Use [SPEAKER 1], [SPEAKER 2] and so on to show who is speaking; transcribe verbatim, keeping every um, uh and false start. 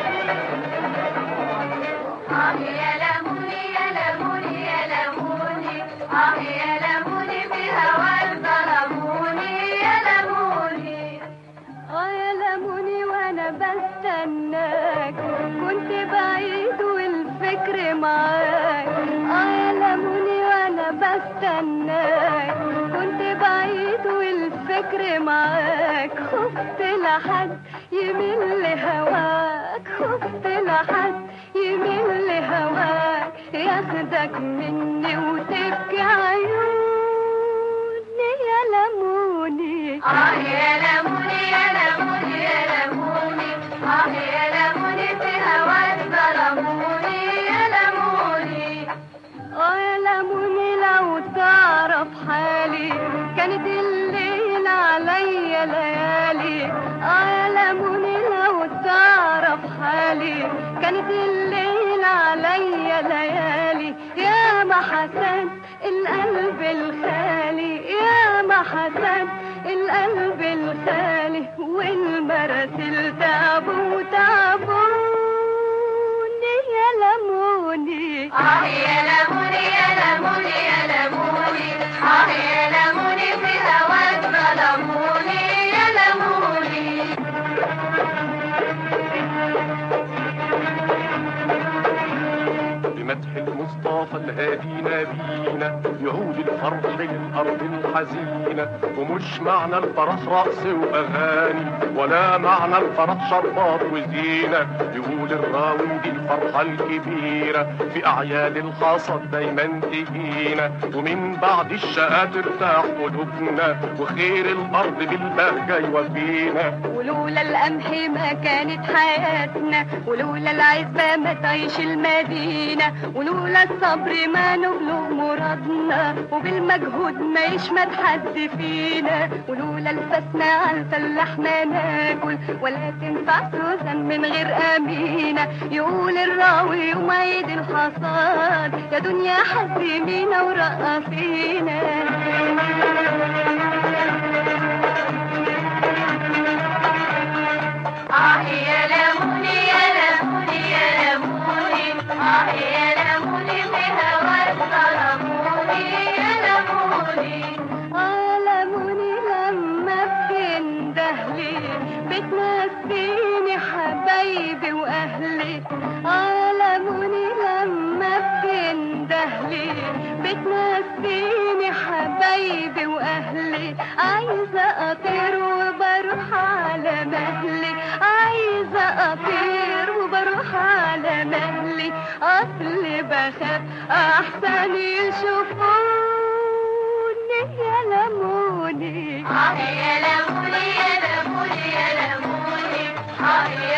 [SPEAKER 1] آه يا لموني يا لموني يا لموني، آه يا لموني في هواك ظلموني يا لموني.
[SPEAKER 2] آه يا لموني وأنا بستناك، كنت بعيد والفكر معاك. آه يا لموني وأنا بستناك، كنت بعيد والفكر معاك. خفت لحد يميل لهواك، خفت لحد يميل لهواك، ياخدك مني وتبكي عيوني يا لموني.
[SPEAKER 1] آه يا لموني يا لموني يا لموني، آه يا لموني في هواك ظلموني يا لموني.
[SPEAKER 2] آه يا لموني لو تعرف حالي، كانت الليل عليا ليالي. آه يا لموني لو تعرف حالي، كانت الليل عليا ليالي. يا ما حسن القلب الخالي، يا ما حسن القلب الخالي، والمراسل تعبوا تعبوني يا لموني.
[SPEAKER 1] آه يا لموني يا لموني يا لموني، آه يا لموني في هواك ظلموني يا لموني.
[SPEAKER 3] بمدح المصطفى الهادي نبينا، يعود الفرح للأرض الحزينة. ومش معنى الفرح رقص وأغاني، ولا معنى الفرح شربات وزينة. يقول الراوي دي الفرحة الكبيرة، في أعياد الخاصة دايما تهينا. ومن بعد الشقا ترتاح قلوبنا، وخير الأرض بالبهجة يوفينا.
[SPEAKER 2] ولولا القمح ما كانت حياتنا، ولولا العزبة ما تعيش المدينة، ولولا الصبر ما نبلغ مرادنا، وبالمجهود ما يشمت حد فينا. ولولا الفسنا على الفلاح ما ناكل، ولا تنفع سوسن من غير أمينة. يقول الراوي يوم عيد الحصاد، يا دنيا حزمينا ورقصينا.
[SPEAKER 1] آه يا لموني يا لموني يا لموني، آه يا لموني في هواك ظلموني يا لموني.
[SPEAKER 2] آه يا لموني لما بتندهلي، بتنسيني حبايبي وأهلي. آه يا لموني لما بتندهلي، بتنسيني حبايبي وأهلي. عايزة أطير وبروح على مهلي، عايزة أطير وبروح على مهلي. أصلي بخاف أحسن يشوفوني يا لموني.
[SPEAKER 1] آه يا لموني يا لموني يا لموني، آه يا